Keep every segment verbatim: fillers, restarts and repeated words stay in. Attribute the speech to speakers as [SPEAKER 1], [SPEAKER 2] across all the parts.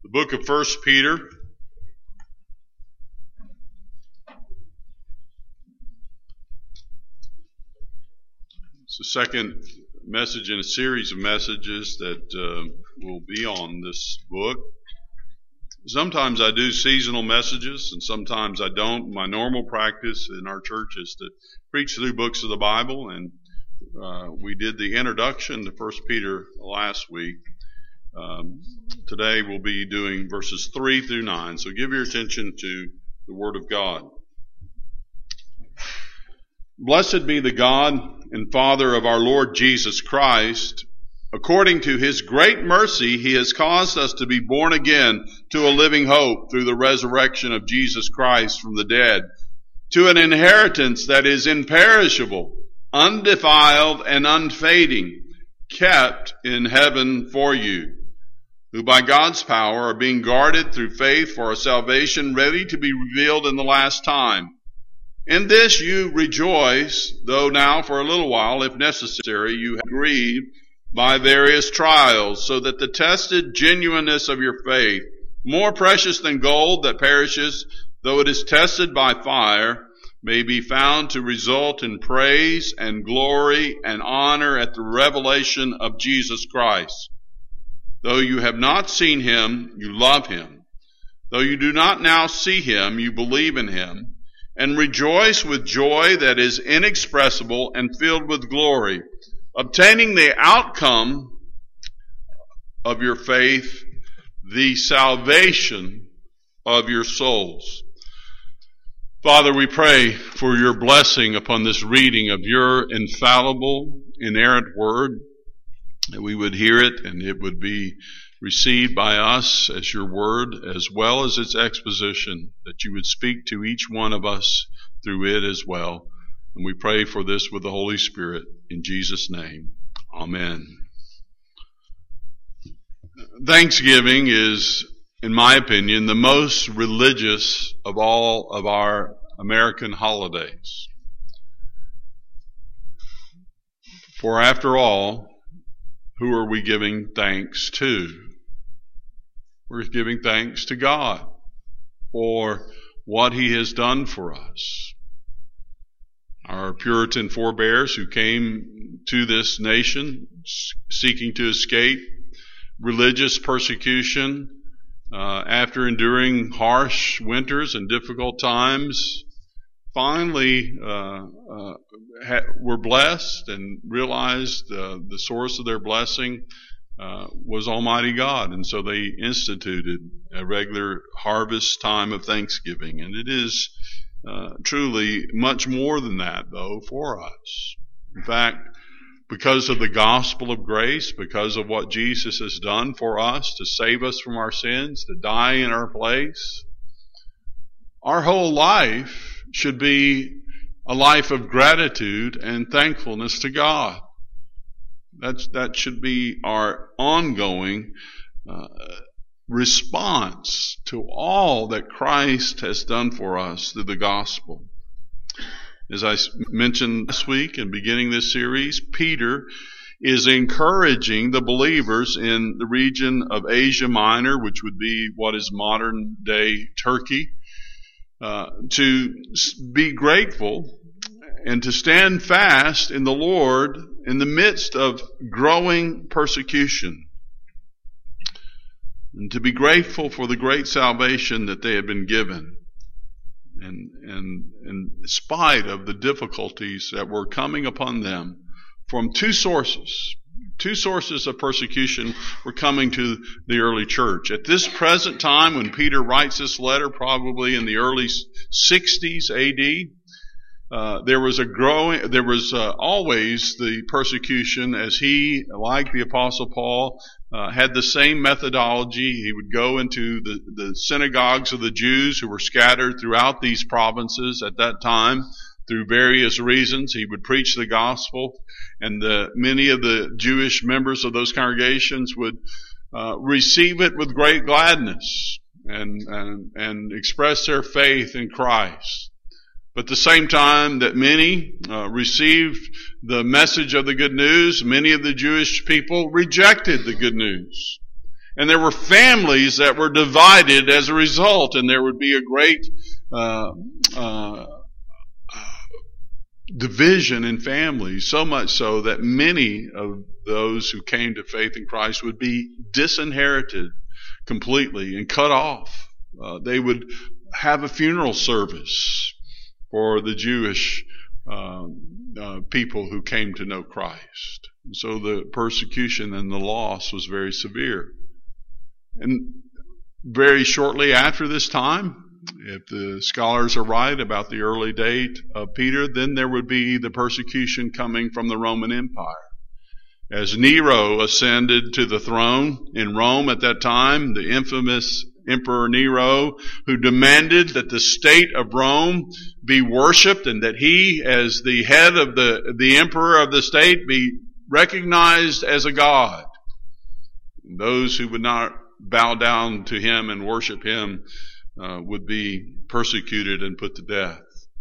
[SPEAKER 1] The book of First Peter. It's the second message in a series of messages that uh, will be on this book. Sometimes I do seasonal messages and sometimes I don't. My normal practice in our church is to preach through books of the Bible, and uh, we did the introduction to First Peter last week. Um, today we'll be doing verses three through nine, so give your attention to the Word of God. Blessed be the God and Father of our Lord Jesus Christ. According to His great mercy, He has caused us to be born again to a living hope through the resurrection of Jesus Christ from the dead, to an inheritance that is imperishable, undefiled, and unfading, kept in heaven for you, who by God's power are being guarded through faith for a salvation ready to be revealed in the last time. In this you rejoice, though now for a little while, if necessary, you have grieved by various trials, so that the tested genuineness of your faith, more precious than gold that perishes, though it is tested by fire, may be found to result in praise and glory and honor at the revelation of Jesus Christ. Though you have not seen Him, you love Him. Though you do not now see Him, you believe in Him, and rejoice with joy that is inexpressible and filled with glory, obtaining the outcome of your faith, the salvation of your souls. Father, we pray for your blessing upon this reading of your infallible, inerrant word, that we would hear it and it would be received by us as your word, as well as its exposition, that you would speak to each one of us through it as well. And we pray for this with the Holy Spirit in Jesus' name. Amen. Thanksgiving is, in my opinion, the most religious of all of our American holidays. For after all, who are we giving thanks to? We're giving thanks to God for what He has done for us. Our Puritan forebears who came to this nation seeking to escape religious persecution uh, after enduring harsh winters and difficult times, finally uh, uh, ha- were blessed and realized uh, the source of their blessing uh, was Almighty God. And so they instituted a regular harvest time of Thanksgiving. And it is uh, truly much more than that, though, for us. In fact, because of the gospel of grace, because of what Jesus has done for us to save us from our sins, to die in our place, our whole life should be a life of gratitude and thankfulness to God. That's, that should be our ongoing uh, response to all that Christ has done for us through the gospel. As I mentioned last week and beginning this series, Peter is encouraging the believers in the region of Asia Minor, which would be what is modern day Turkey, uh, to be grateful and to stand fast in the Lord in the midst of growing persecution, and to be grateful for the great salvation that they have been given. And, and, and in spite of the difficulties that were coming upon them from two sources, two sources of persecution were coming to the early church. At this present time, when Peter writes this letter, probably in the early sixties A D, uh, there was a growing, there was uh, always the persecution, as he, like the Apostle Paul, Uh, had the same methodology. He would go into the, the synagogues of the Jews who were scattered throughout these provinces at that time through various reasons. He would preach the gospel, and the, many of the Jewish members of those congregations would uh, receive it with great gladness and, and, and express their faith in Christ. But at the same time that many uh, received the message of the good news, many of the Jewish people rejected the good news. And there were families that were divided as a result, and there would be a great uh, uh, division in families, so much so that many of those who came to faith in Christ would be disinherited completely and cut off. Uh, they would have a funeral service for the Jewish um, uh, people who came to know Christ. And so the persecution and the loss was very severe. And very shortly after this time, if the scholars are right about the early date of Peter, then there would be the persecution coming from the Roman Empire. As Nero ascended to the throne in Rome at that time, the infamous Emperor Nero, who demanded that the state of Rome be worshipped and that he, as the head of the, the emperor of the state, be recognized as a god. And those who would not bow down to him and worship him uh, would be persecuted and put to death.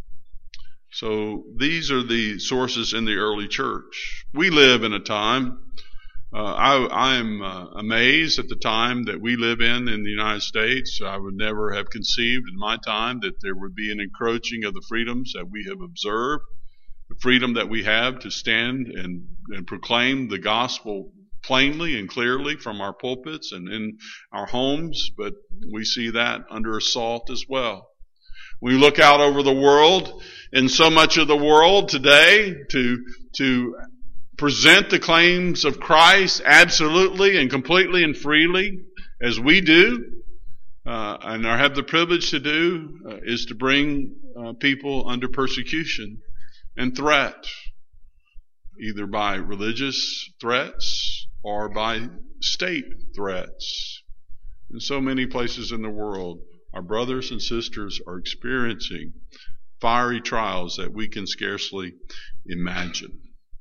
[SPEAKER 1] So these are the sources in the early church. We live in a time, uh, I, I'm uh, amazed at the time that we live in in the United States. I would never have conceived in my time that there would be an encroaching of the freedoms that we have observed, the freedom that we have to stand and, and proclaim the gospel plainly and clearly from our pulpits and in our homes, but we see that under assault as well. We look out over the world, and so much of the world today to to present the claims of Christ absolutely and completely and freely as we do, uh, and I have the privilege to do, uh, is to bring uh, people under persecution and threat, either by religious threats or by state threats. In so many places in the world, our brothers and sisters are experiencing fiery trials that we can scarcely imagine.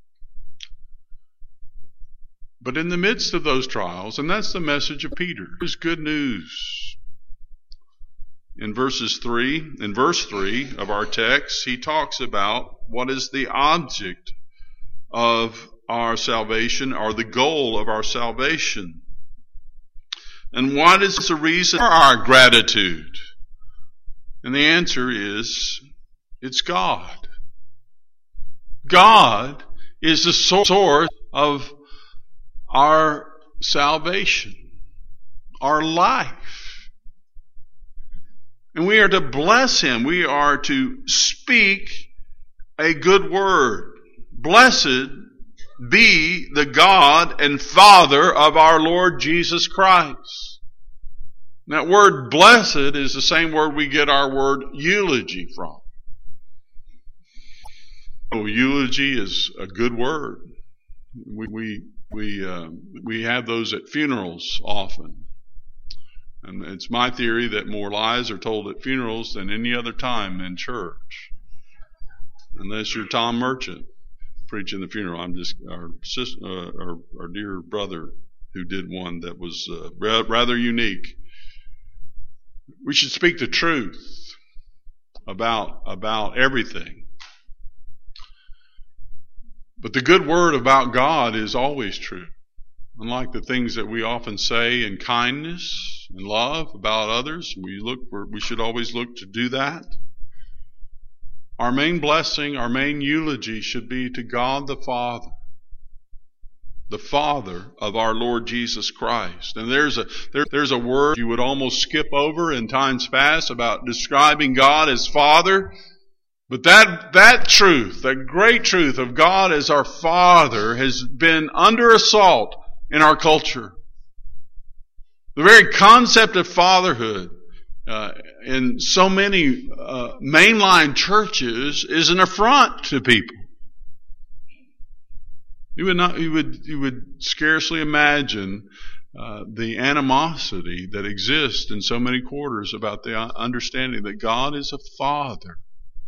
[SPEAKER 1] But in the midst of those trials, and that's the message of Peter, is good news. In verses three, in verse three of our text, he talks about what is the object of our salvation, or the goal of our salvation. And what is the reason for our gratitude? And the answer is, it's God. God is the source of our salvation, our life. And we are to bless Him. We are to speak a good word. Blessed be the God and Father of our Lord Jesus Christ. That word blessed is the same word we get our word eulogy from. Oh, eulogy is a good word. We we we, uh, we have those at funerals often. And it's my theory that more lies are told at funerals than any other time in church. Unless you're Tom Merchant preaching the funeral. I'm just our sister, uh, our, our dear brother who did one that was uh, rather unique. We should speak the truth about about everything. But the good word about God is always true. Unlike the things that we often say in kindness and love about others, we look for, we should always look to do that. Our main blessing, our main eulogy should be to God the Father, the Father of our Lord Jesus Christ. And there's a there, there's a word you would almost skip over in times past about describing God as Father. But that that truth, that great truth of God as our Father, has been under assault in our culture. The very concept of fatherhood Uh, in so many uh, mainline churches is an affront to people. You would not, you would, you would scarcely imagine uh, the animosity that exists in so many quarters about the understanding that God is a father.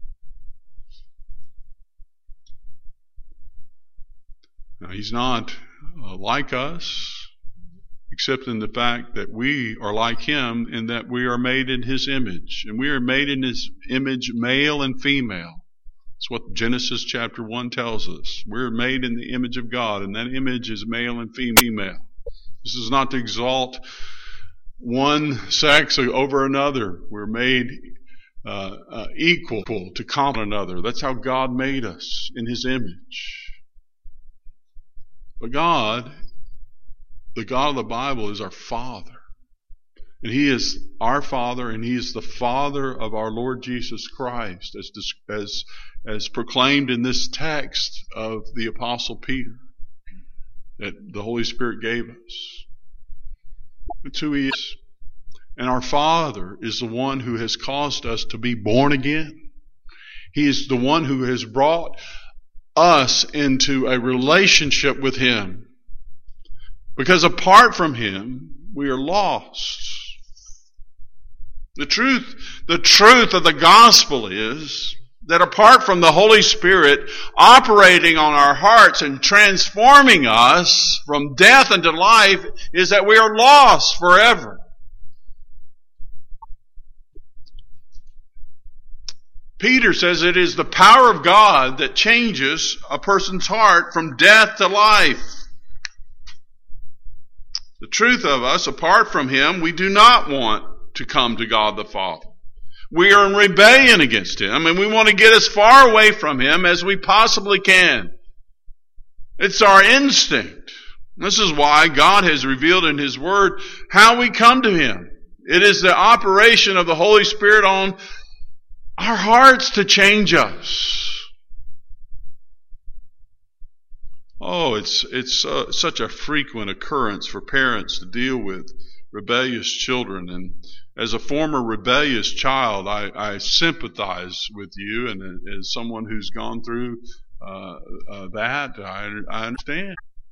[SPEAKER 1] Now, He's not uh, like us, except in the fact that we are like Him in that we are made in His image. And we are made in His image, male and female. That's what Genesis chapter one tells us. We're made in the image of God, and that image is male and female. This is not to exalt one sex over another. We're made uh, uh, equal to complement another. That's how God made us, in His image. But God, the God of the Bible, is our Father. And He is our Father, and He is the Father of our Lord Jesus Christ, as, as, as proclaimed in this text of the Apostle Peter that the Holy Spirit gave us. That's who He is. And our Father is the one who has caused us to be born again. He is the one who has brought us into a relationship with Him. Because apart from Him, we are lost. The truth, the truth of the gospel is that apart from the Holy Spirit operating on our hearts and transforming us from death into life, is that we are lost forever. Peter says it is the power of God that changes a person's heart from death to life. The truth of us, apart from Him, we do not want to come to God the Father. We are in rebellion against Him, and we want to get as far away from Him as we possibly can. It's our instinct. This is why God has revealed in His Word how we come to Him. It is the operation of the Holy Spirit on our hearts to change us. Oh, it's it's uh, such a frequent occurrence for parents to deal with rebellious children. And as a former rebellious child, I, I sympathize with you, and as someone who's gone through uh, uh, that, I, I understand.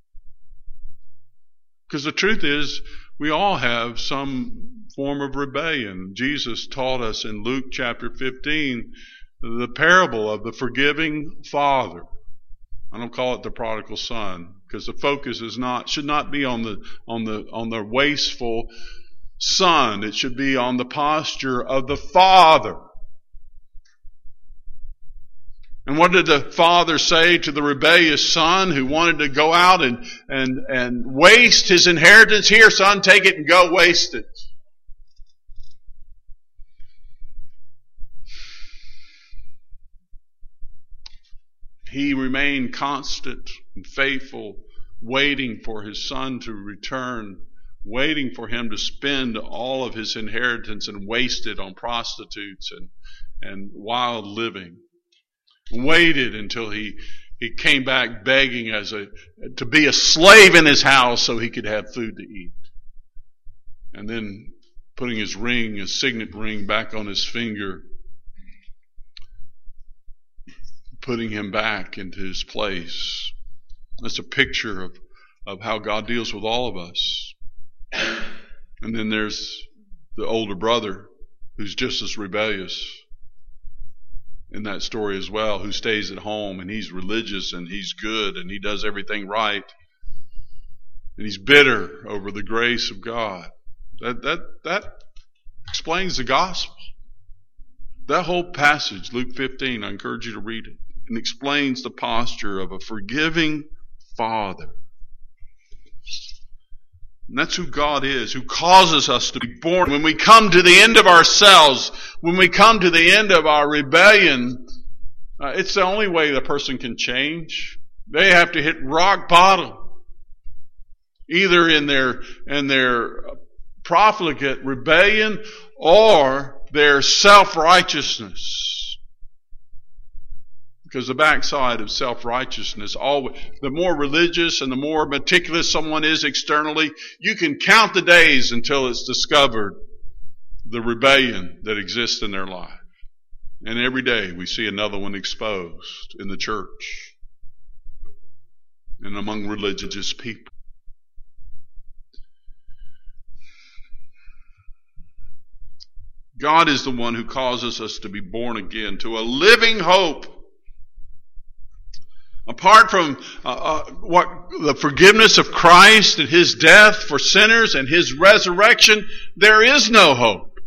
[SPEAKER 1] Because the truth is, we all have some form of rebellion. Jesus taught us in Luke chapter fifteen the parable of the forgiving father. I don't call it the prodigal son, because the focus is not should not be on the on the on the wasteful son. It should be on the posture of the father. And what did the father say to the rebellious son who wanted to go out and and and waste his inheritance? Here, son, take it and go waste it. He remained constant and faithful, waiting for his son to return, waiting for him to spend all of his inheritance and waste it on prostitutes and, and wild living. Waited until he, he came back begging as a to be a slave in his house so he could have food to eat. And then putting his ring, his signet ring, back on his finger, putting him back into his place. That's a picture of, of how God deals with all of us. And then there's the older brother who's just as rebellious in that story as well, who stays at home and he's religious and he's good and he does everything right. And he's bitter over the grace of God. That that that explains the gospel. That whole passage, Luke fifteen, I encourage you to read it. And explains the posture of a forgiving father. And that's who God is, who causes us to be born. When we come to the end of ourselves, when we come to the end of our rebellion, uh, it's the only way the person can change. They have to hit rock bottom, either in their in their profligate rebellion or their self-righteousness. Because the backside of self-righteousness, always, the more religious and the more meticulous someone is externally, you can count the days until it's discovered the rebellion that exists in their life. And every day we see another one exposed in the church and among religious people. God is the one who causes us to be born again to a living hope. Apart from uh, uh, what the forgiveness of Christ and His death for sinners and His resurrection, there is no hope.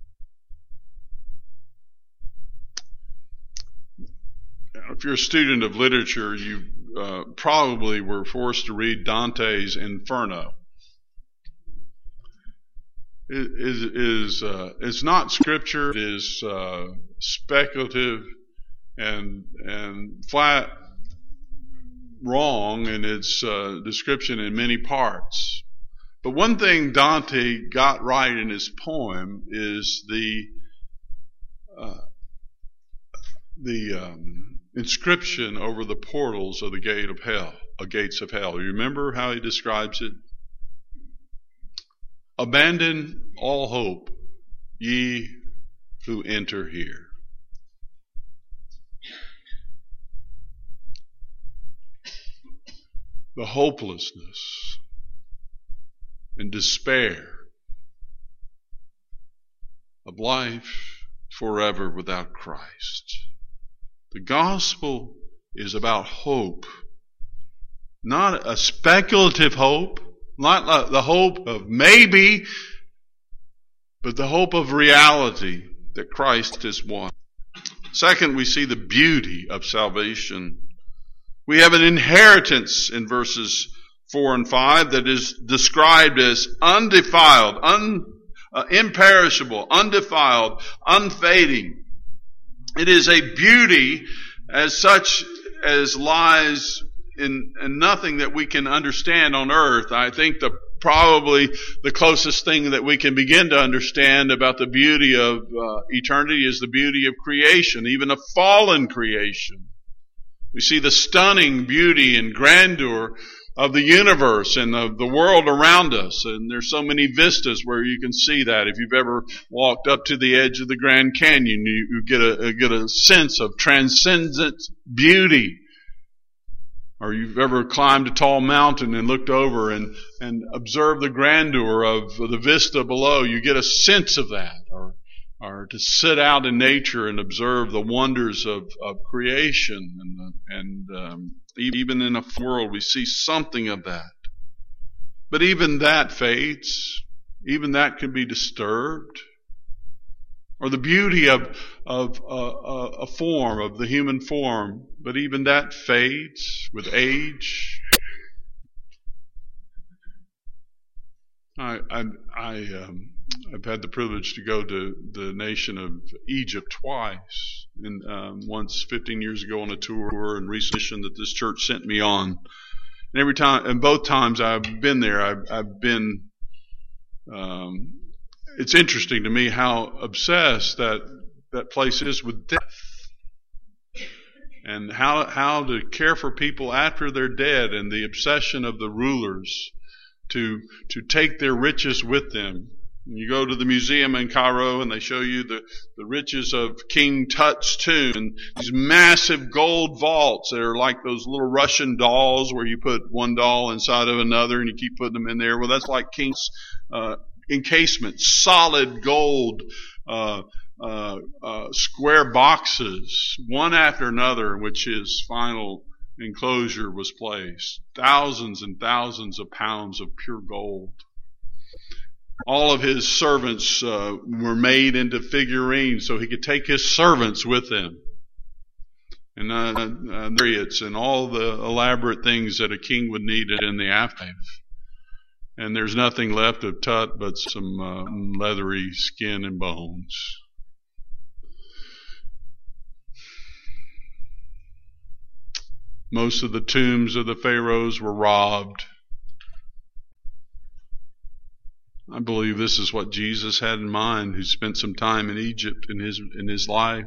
[SPEAKER 1] If you're a student of literature, you uh, probably were forced to read Dante's Inferno. is is uh, it's not scripture. It is uh, speculative and and flat wrong in its uh, description in many parts. But one thing Dante got right in his poem is the uh, the um, inscription over the portals of the gate of hell, uh, gates of hell. You remember how he describes it? Abandon all hope, ye who enter here. The hopelessness and despair of life forever without Christ. The gospel is about hope, not a speculative hope, not the hope of maybe, but the hope of reality that Christ has won. Second, we see the beauty of salvation. We have an inheritance in verses four and five that is described as undefiled, un, uh, imperishable, undefiled, unfading. It is a beauty as such as lies in, in nothing that we can understand on earth. I think the probably the closest thing that we can begin to understand about the beauty of uh, eternity is the beauty of creation, even a fallen creation. We see the stunning beauty and grandeur of the universe and of the world around us. And there's so many vistas where you can see that. If you've ever walked up to the edge of the Grand Canyon, you, you get a, get a sense of transcendent beauty. Or you've ever climbed a tall mountain and looked over and, and observed the grandeur of the vista below. You get a sense of that. Or or to sit out in nature and observe the wonders of, of creation. And, and um, even in a world, we see something of that. But even that fades. Even that can be disturbed. Or the beauty of, of uh, a form, of the human form. But even that fades with age. I, I, I um, I've had the privilege to go to the nation of Egypt twice, and um, once fifteen years ago on a tour, and recently that this church sent me on. And every time, and both times I've been there, I've, I've been. Um, it's interesting to me how obsessed that that place is with death, and how how to care for people after they're dead, and the obsession of the rulers to to take their riches with them. You go to the museum in Cairo and they show you the, the riches of King Tut's tomb, and these massive gold vaults that are like those little Russian dolls where you put one doll inside of another and you keep putting them in there. Well, that's like King's uh, encasement, solid gold uh, uh, uh, square boxes, one after another, in which his final enclosure was placed. Thousands and thousands of pounds of pure gold. All of his servants uh, were made into figurines so he could take his servants with him. And uh, uh, chariots and all the elaborate things that a king would need in the afterlife. And there's nothing left of Tut but some uh, leathery skin and bones. Most of the tombs of the pharaohs were robbed. I believe this is what Jesus had in mind, who spent some time in Egypt in his in his life.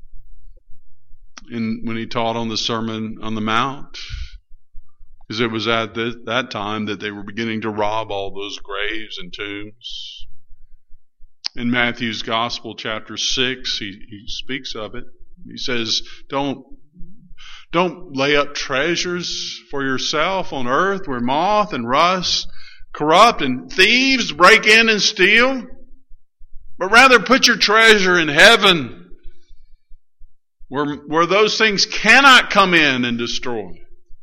[SPEAKER 1] And when he taught on the Sermon on the Mount, because it was at the, that time that they were beginning to rob all those graves and tombs. In Matthew's Gospel, chapter six, he, he speaks of it. He says, "Don't don't lay up treasures for yourself on earth, where moth and rust corrupt and thieves break in and steal, but rather put your treasure in heaven, where, where those things cannot come in and destroy."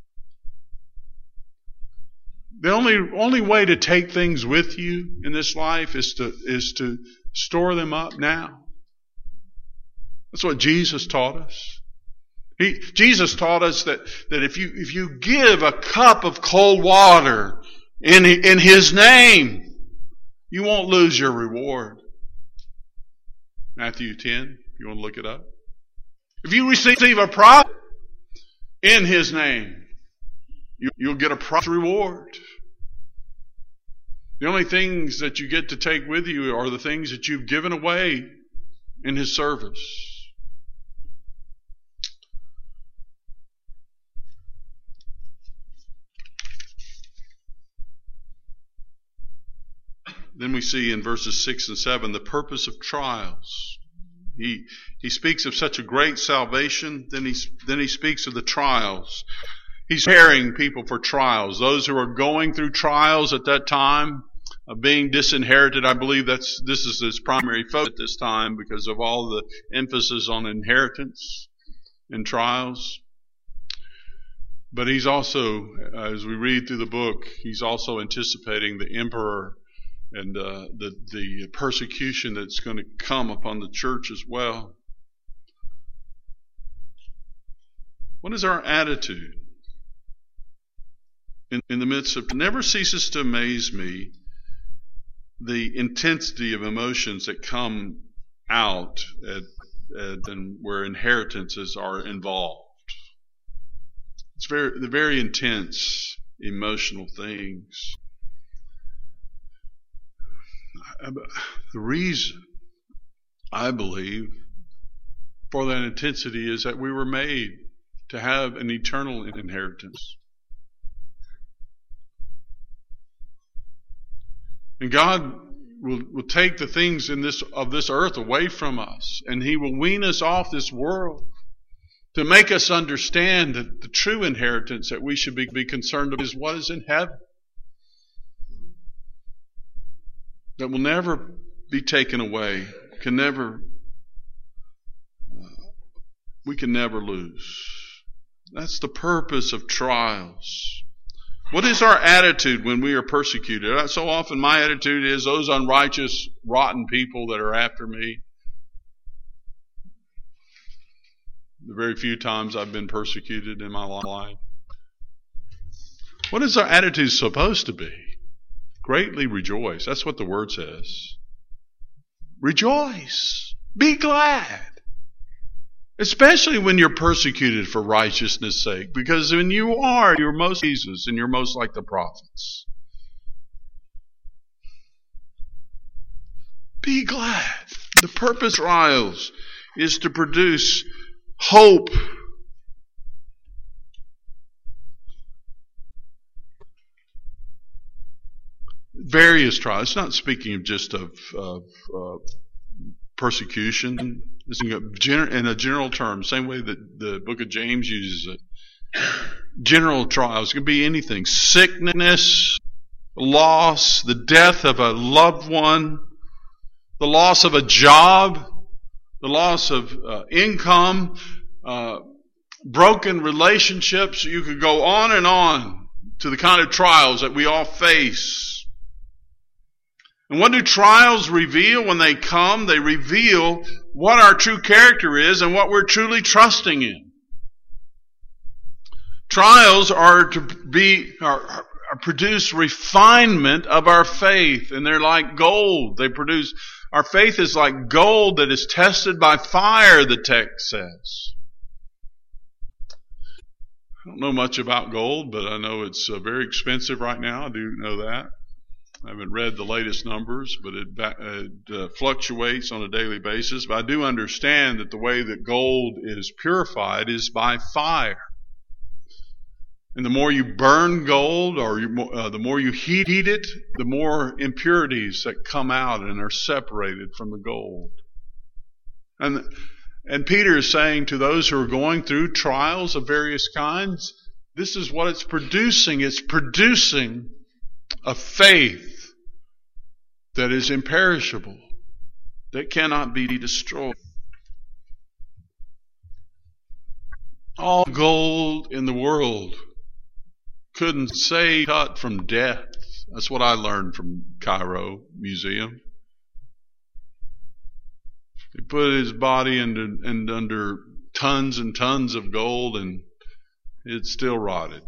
[SPEAKER 1] The only only way to take things with you in this life is to is to store them up now. That's what Jesus taught us. He, Jesus taught us that, that if you if you give a cup of cold water in in His name, You won't lose your reward. Matthew ten, if you want to look it up. If you receive a prophet in his name, you, you'll get a prophet's reward. The only things that you get to take with you are the things that you've given away in his service. Then we see in verses six and seven the purpose of trials. He he speaks of such a great salvation, then he, then he speaks of the trials. He's preparing people for trials. Those who are going through trials at that time of being disinherited, I believe that's this is his primary focus at this time because of all the emphasis on inheritance and trials. But he's also, as we read through the book, he's also anticipating the emperor and uh, the the persecution that's going to come upon the church as well. What is our attitude in, in the midst of? It never ceases to amaze me the intensity of emotions that come out at, at and where inheritances are involved. It's very the very intense emotional things. The reason, I believe, for that intensity is that we were made to have an eternal inheritance. And God will, will take the things in this of this earth away from us, and He will wean us off this world to make us understand that the true inheritance that we should be, be concerned about is what is in heaven. That will never be taken away, can never, uh, we can never lose. That's the purpose of trials. What is our attitude when we are persecuted? So often my attitude is those unrighteous, rotten people that are after me. The very few times I've been persecuted in my life. What is our attitude supposed to be? Greatly rejoice. That's what the word says. Rejoice. Be glad. Especially when you're persecuted for righteousness' sake. Because when you are, you're most Jesus and you're most like the prophets. Be glad. The purpose of trials is to produce hope. Various trials. It's not speaking of just of, of uh, persecution. It's in a general term, same way that the book of James uses it. General trials. It can be anything. Sickness, loss, the death of a loved one, the loss of a job, the loss of uh, income, uh, broken relationships. You could go on and on to the kind of trials that we all face. And what do trials reveal when they come? They reveal what our true character is and what we're truly trusting in. Trials are to be are, are produce refinement of our faith, and they're like gold. They produce our faith is like gold that is tested by fire, the text says. I don't know much about gold, but I know it's uh, very expensive right now. I do know that. I haven't read the latest numbers, but it, it uh, fluctuates on a daily basis. But I do understand that the way that gold is purified is by fire. And the more you burn gold, or you, uh, the more you heat, heat it, the more impurities that come out and are separated from the gold. And, and Peter is saying to those who are going through trials of various kinds, this is what it's producing. It's producing a faith that is imperishable, that cannot be destroyed. All gold in the world couldn't save cut from death. That's what I learned from Cairo Museum. He put his body into, and under tons and tons of gold, and it still rotted.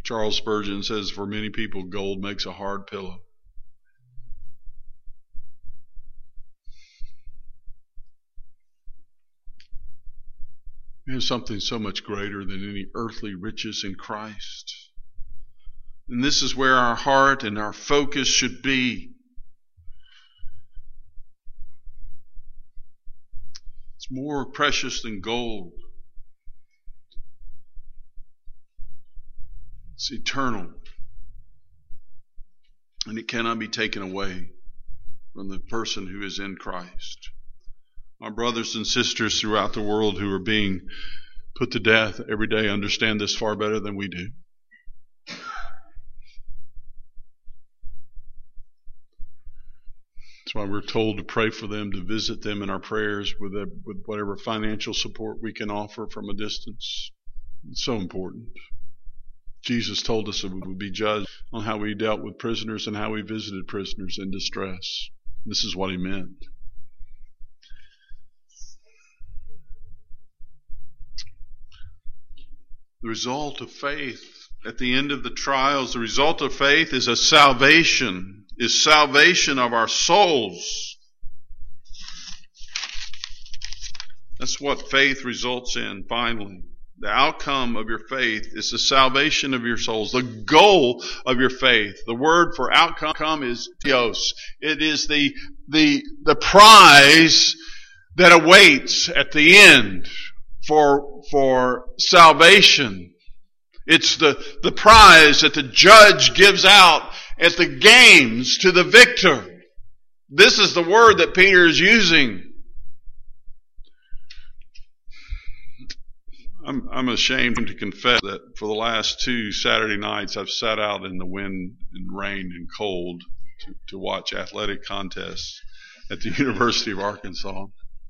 [SPEAKER 1] Charles Spurgeon says, for many people, gold makes a hard pillow. There's something so much greater than any earthly riches in Christ. And this is where our heart and our focus should be. It's more precious than gold. It's eternal. And it cannot be taken away from the person who is in Christ. Our brothers and sisters throughout the world who are being put to death every day understand this far better than we do. That's why we're told to pray for them, to visit them in our prayers with, a, with whatever financial support we can offer from a distance. It's so important. Jesus told us that we would be judged on how we dealt with prisoners and how we visited prisoners in distress. This is what he meant. The result of faith at the end of the trials, the result of faith is a salvation, is salvation of our souls. That's what faith results in finally. The outcome of your faith is the salvation of your souls. The goal of your faith. The word for outcome is theos. It is the, the, the prize that awaits at the end for, for salvation. It's the, the prize that the judge gives out at the games to the victor. This is the word that Peter is using. I'm, I'm ashamed to confess that for the last two Saturday nights I've sat out in the wind and rain and cold to, to watch athletic contests at the University of Arkansas.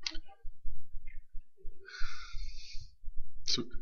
[SPEAKER 1] So,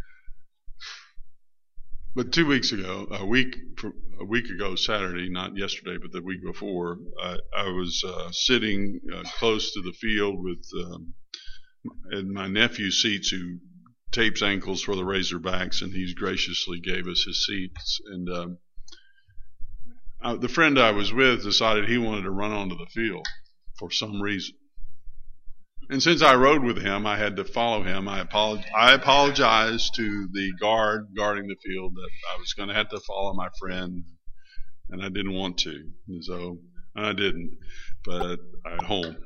[SPEAKER 1] but two weeks ago, a week a week ago Saturday, not yesterday, but the week before, I, I was uh, sitting uh, close to the field with um, in my nephew's seats who tapes ankles for the Razorbacks, and he graciously gave us his seats. And um, I, the friend I was with decided he wanted to run onto the field for some reason. And since I rode with him, I had to follow him. I, apolog- I apologized to the guard guarding the field that I was going to have to follow my friend, and I didn't want to. And so and I didn't, but at home.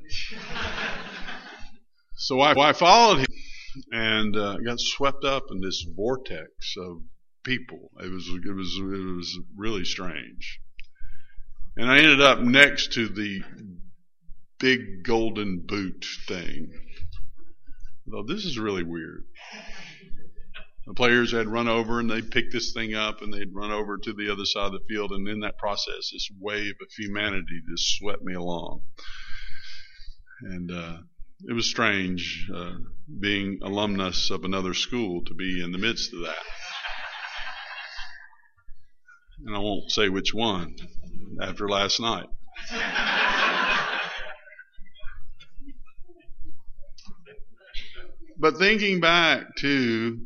[SPEAKER 1] So I, I followed him. And uh, got swept up in this vortex of people. It was it was it was really strange. And I ended up next to the big golden boot thing. I thought, this is really weird. The players had run over and they picked this thing up and they'd run over to the other side of the field, and in that process, this wave of humanity just swept me along. And uh, it was strange, uh, being alumnus of another school, to be in the midst of that. And I won't say which one after last night. But thinking back to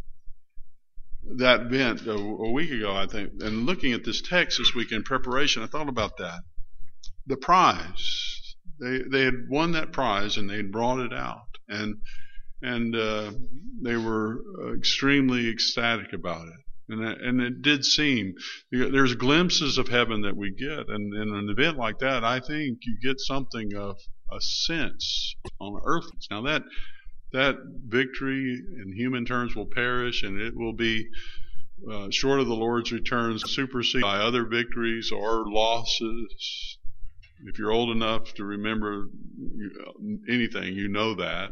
[SPEAKER 1] that event a, a week ago, I think, and looking at this text this week in preparation, I thought about that. The prize. They they had won that prize and they had brought it out, and and uh, they were extremely ecstatic about it. And and it did seem there's glimpses of heaven that we get, and in an event like that, I think you get something of a sense on earth. Now that that victory in human terms will perish, and it will be uh, short of the Lord's return, superseded by other victories or losses. If you're old enough to remember anything, you know that.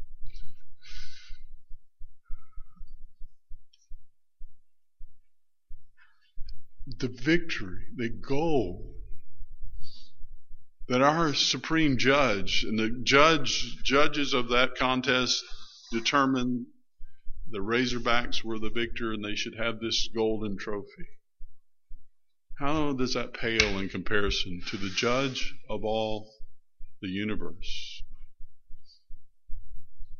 [SPEAKER 1] The victory, the goal that our supreme judge and the judge judges of that contest determined the Razorbacks were the victor and they should have this golden trophy. How does that pale in comparison to the judge of all the universe,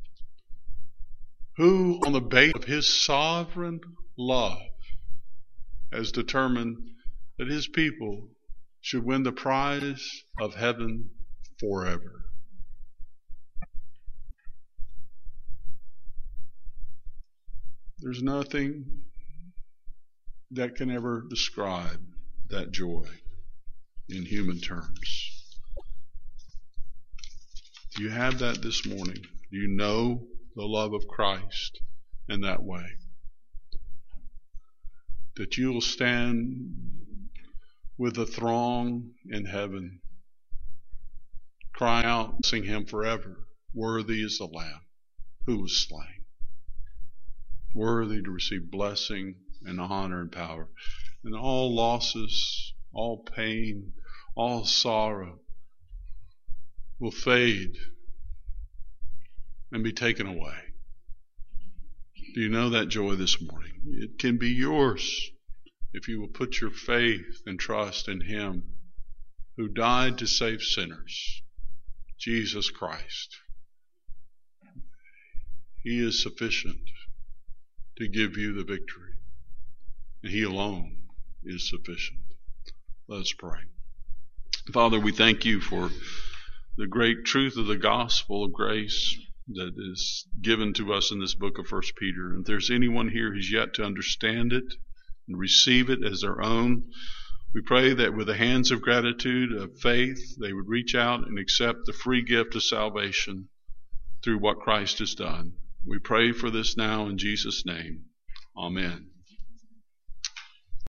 [SPEAKER 1] who, on the basis of his sovereign love, has determined that his people should win the prize of heaven forever. There's nothing that can ever describe that joy in human terms. Do you have that this morning? Do you know the love of Christ in that way? That you will stand with the throng in heaven, cry out, sing him forever. Worthy is the Lamb who was slain. Worthy to receive blessing and honor and power. And all losses, all pain, all sorrow will fade and be taken away. Do you know that joy this morning? It can be yours if you will put your faith and trust in him who died to save sinners, Jesus Christ. He is sufficient to give you the victory, and he alone is sufficient. Let us pray. Father, we thank you for the great truth of the gospel of grace that is given to us in this book of First Peter. And if there's anyone here who's yet to understand it and receive it as their own, we pray that with the hands of gratitude, of faith, they would reach out and accept the free gift of salvation through what Christ has done. We pray for this now in Jesus' name. Amen.